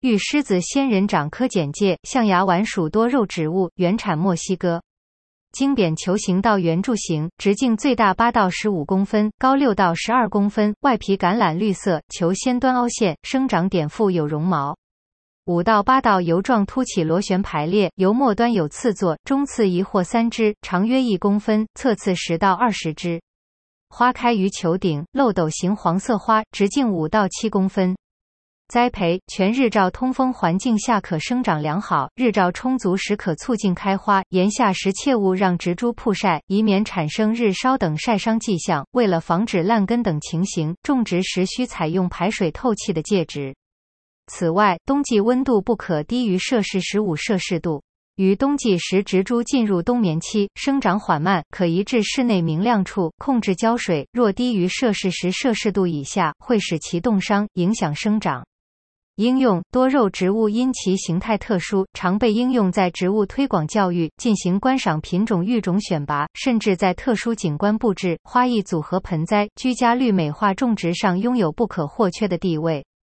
玉狮子仙人掌科简介，象牙丸属多肉植物，原产墨西哥。茎扁球形到圆柱形，直径最大8到15公分，高6到12公分，外皮橄榄绿色，球先端凹陷，生长点腹有绒毛。5到8道油状凸起螺旋排列，由末端有刺座，中刺1或3枝，长约1公分，侧刺10到20枝。花开于球顶，漏斗形黄色花，直径5到7公分。栽培全日照通风环境下可生长良好，日照充足时可促进开花，炎夏时切勿让植株曝晒，以免产生日烧等晒伤迹象。为了防止烂根等情形，种植时需采用排水透气的介质。此外，冬季温度不可低于摄氏15摄氏度。于冬季时植株进入冬眠期，生长缓慢，可移至室内明亮处，控制浇水，若低于摄氏10摄氏度以下，会使其冻伤，影响生长。应用多肉植物因其形态特殊，常被应用在植物推广教育、进行观赏品种育种选拔，甚至在特殊景观布置、花艺组合盆栽、居家绿美化种植上拥有不可或缺的地位。